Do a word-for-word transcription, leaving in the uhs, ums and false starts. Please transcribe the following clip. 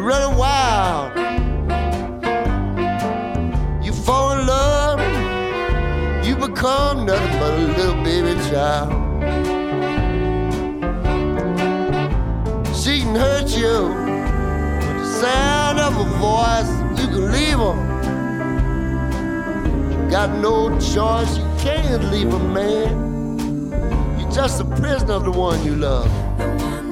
You're running wild. You fall in love, you become nothing but a little baby child. She can hurt you with the sound of her voice. You can leave her. You got no choice. You can't leave a man. You're just a prisoner of the one you love.